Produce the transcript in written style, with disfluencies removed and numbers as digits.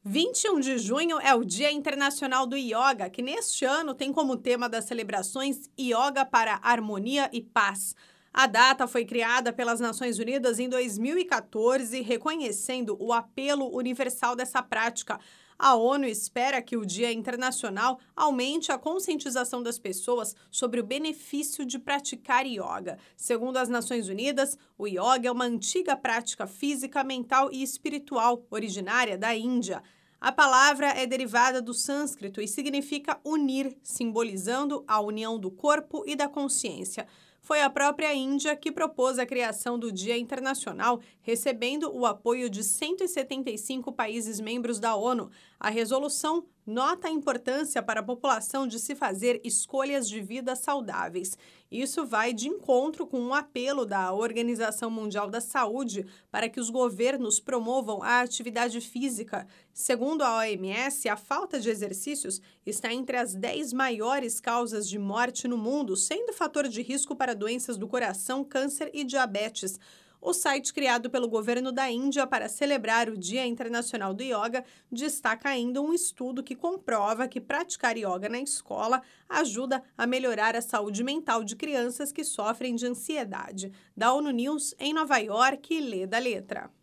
21 de junho é o Dia Internacional do Yoga, que neste ano tem como tema das celebrações Yoga para Harmonia e Paz. A data foi criada pelas Nações Unidas em 2014, reconhecendo o apelo universal dessa prática. A ONU espera que o Dia Internacional aumente a conscientização das pessoas sobre o benefício de praticar yoga. Segundo as Nações Unidas, o yoga é uma antiga prática física, mental e espiritual, originária da Índia. A palavra é derivada do sânscrito e significa unir, simbolizando a união do corpo e da consciência. Foi a própria Índia que propôs a criação do Dia Internacional, recebendo o apoio de 175 países membros da ONU. A resolução nota a importância para a população de se fazer escolhas de vida saudáveis. Isso vai de encontro com um apelo da Organização Mundial da Saúde para que os governos promovam a atividade física. Segundo a OMS, a falta de exercícios está entre as 10 maiores causas de morte no mundo, sendo fator de risco para doenças do coração, câncer e diabetes. O site criado pelo governo da Índia para celebrar o Dia Internacional do Yoga destaca ainda um estudo que comprova que praticar yoga na escola ajuda a melhorar a saúde mental de crianças que sofrem de ansiedade. Da ONU News, em Nova York, Lê da Letra.